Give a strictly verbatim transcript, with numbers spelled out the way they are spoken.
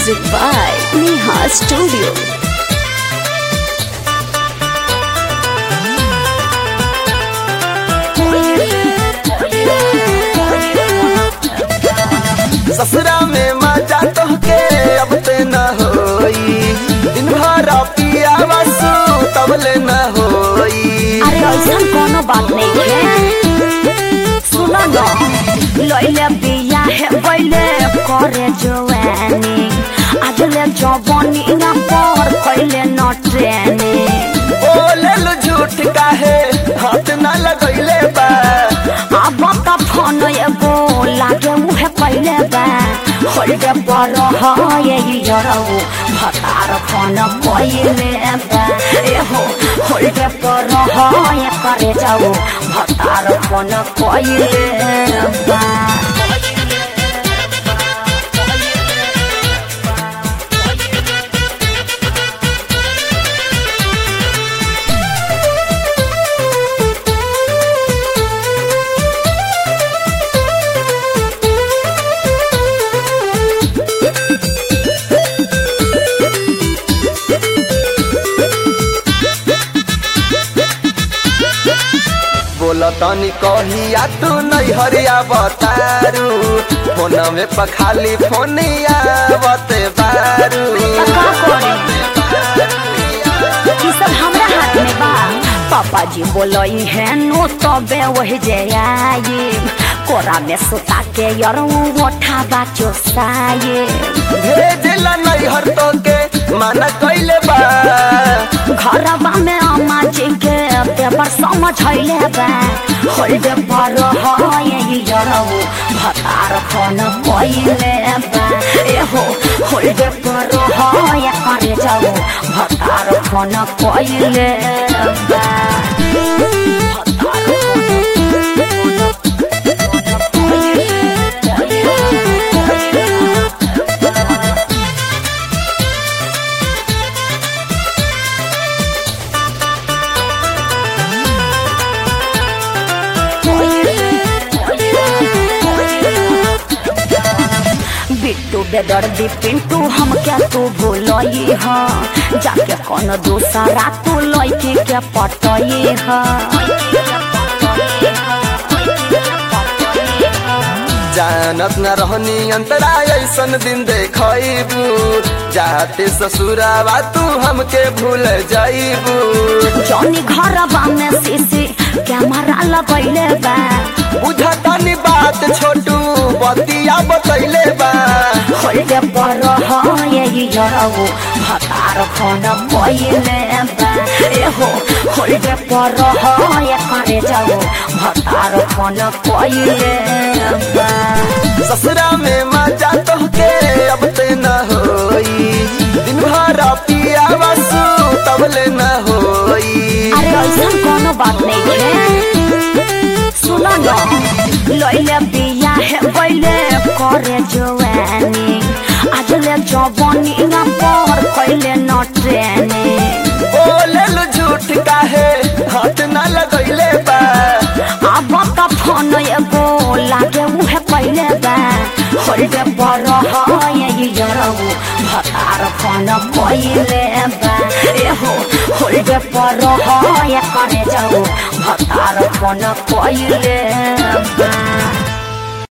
Music by Neha Studio. ससुरा में मजा तो के अब ते न होई, दिन भर पिया बसु तब ले न होई। अरे ऐसा कोनो बात नहीं है, सुनो न लइले बिया है बैले करे जवानी, आज ले जवानी ना पर कैले न ट्रेनिंग। बोले लो झूठ काहे हाथ न लगैले बा, अब त फोन एगो लागे उहे कैले बा, होल्डे पर है यरौ भतार फोन कैले बा, एहो होल्डे पर है करे जाऊ भतार फोन कैले बा। बोला तनी कहिया तू नहीं हरिया बतारू, फोन में पखाली फोनिया बते बारू। का करे ई सब हमरा हाथ में बा, पापा जी बोलई है नो तबे वही जे आई, कोरा में सुता के यरौ ओठा बाचो साये। भेजला नहीं हर तो के माना कैले बा, घरवा में अम्मा जी के पेपर समझैले बा, होल्डे पर है यरौ भतार फोन कैले बा, एहो होल्डे पर है करे जाऊ भतार फोन कैले बा। बिट्टू बेदर्दी पिंटू हम क्या तू भूलई ह, जाके कौन दूसरा तू लइके के पटई ह। जानत न रहनी अंतरा ऐसन दिन देखबू, जाते ससुरावा तू हमके भूल जाइबू। जौनी घरवा में सीसी कैमरा लगैले बा, बुझतानी बात छोटू बतिया बतैले बा, होल्डे पर है यरौ भतार फोन कैले बा, एहो होल्डे पर है करे जाऊ भतार फोन कैले बा। ससुरा में मजा तो के अब ते न होई, दिन भर पिया बसु तब ले न होई। अरे ऐसा कोनो बात नहीं है, सुनो न लइले बिया है बैले करे जवानी, आज ले जवानी ना पर कैले न ट्रेनिंग। बोले लो झूठ काहे हाथ न लगैले बा, अब त फोन एगो लागे उहे कैले बा, होल्डे पर है यरौ भतार फोन कैले बा, एहो होल्डे पर है करे जाऊ भतार फोन कैले बा।